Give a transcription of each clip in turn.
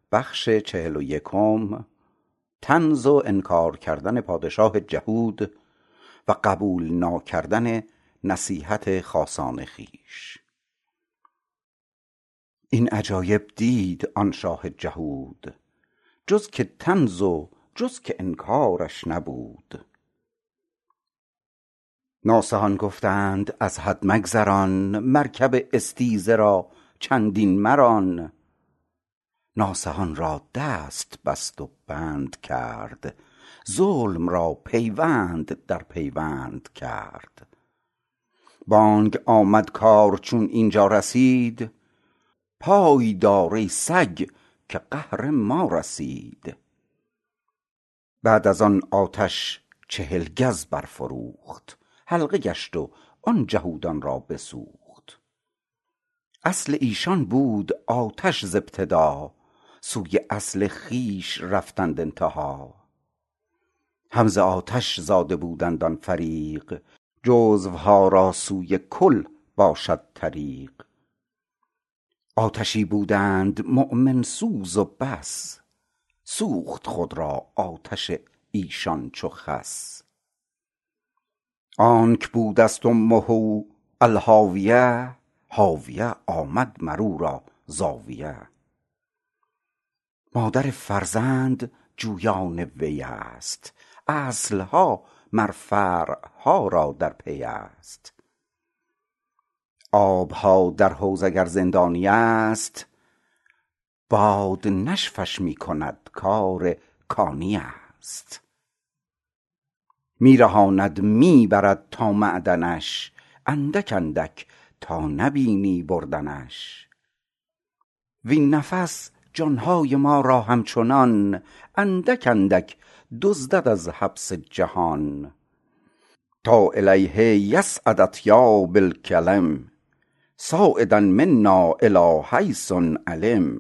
بخش 41 طنز و انکار کردن پادشاه جهود و قبول ناکردن نصیحت خاصان خویش. این عجایب دید آن شاه جهود، جز که طنز و جز که انکارش نبود. ناصحان گفتند از حد مگذران، مرکب استیزه را چندین مران. ناصحان را دست بست و بند کرد، ظلم را پیوند در پیوند کرد. بانگ آمد کار چون اینجا رسید، پای دار ای سگ که قهر ما رسید. بعد از آن آتش 40 گز برفروخت، حلقه گشت و آن جهودان را بسوخت. اصل ایشان بود آتش ز ابتدا، سوی اصل خویش رفتند انتها. هم ز آتش زاده بودند آن فریق، جزوها را سوی کل باشد طریق. آتشی بودند مؤمن سوز و بس، سوخت خود را آتش ایشان چو خس. آنک بودست امه الهاویه، هاویه آمد مر او را زاویه. مادر فرزند جویان وی است، اصلها مر فرعها را در پی است. آبها در حوض اگر زندانی است، باد نشفش می کند کار کانی است. می رهاند می برد تا معدنش، اندک اندک تا نبینی بردنش. وین نفس جانهای ما را همچنان، اندک اندک دزدد از حبس جهان. تا الیه یصعد اطیاب الکلم، صاعدا منا الی حیث علم.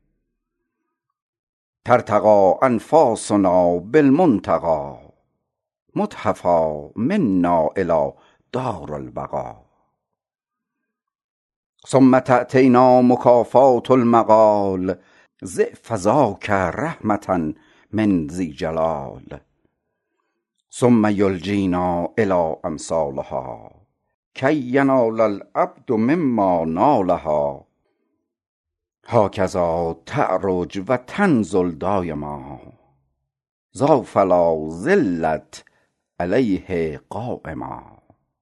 ترتقی انفاسنا بالمنتقی، متحفی منا الی دار البقا. ثم تأتینا مکافات المقال، ضعف ذاک رحمة من ذی جلال. ثم یلجینا الی امثالها، کی ینال العبد مما نالها. هکذا تعرج و تنزل دایما، ذا فلا ظلت علیه قایما.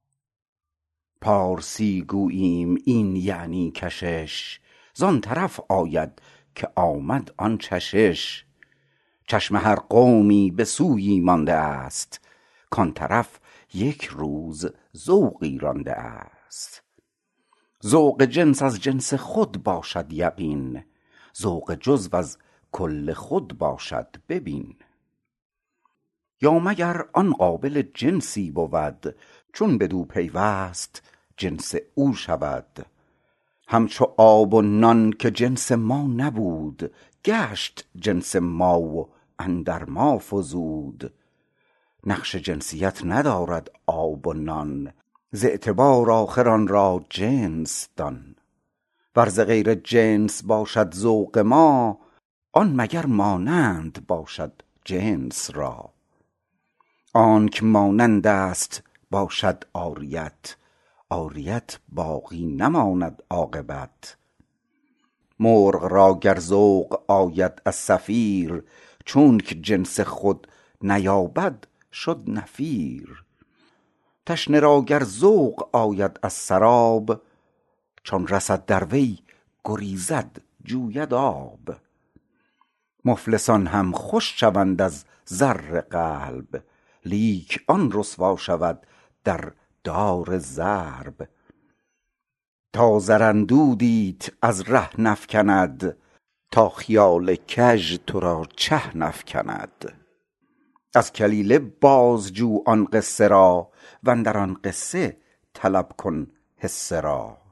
پارسی گوییم این یعنی کشش، زان طرف آید که آمد آن چشش. چشم هر قومی به سویی مانده است، کان طرف یک روز ذوقی رانده است. ذوق جنس از جنس خود باشد یقین، ذوق جزو از کل خود باشد ببین. یا مگر آن قابل جنسی بود، چون بدو پیوست جنس او شود. همچو آب و نان که جنس ما نبود، گشت جنس ما و اندر ما فزود. نقش جنسیت ندارد آب و نان، ز اعتبار آخر آن را جنس دان. ور ز غیر جنس باشد ذوق ما، آن مگر مانند باشد جنس را. آنک مانند است باشد عاریت، عاریت باقی نماند عاقبت. مرغ را گر ذوق آید از صفیر، چونک جنس خود نیابد شد نفیر. تشنه را گر ذوق آید از سراب، چون رسد در وی گریزد جوید آب. مفلسان هم خوش شوند از زر قلب، لیک آن رسوا شود در دار ضرب. تا زر اندودیت از ره نفکند، تا خیال کژ تو را چه نفکند. از کلیله بازجو آن قصه را، واندر آن قصه طلب کن حصه را.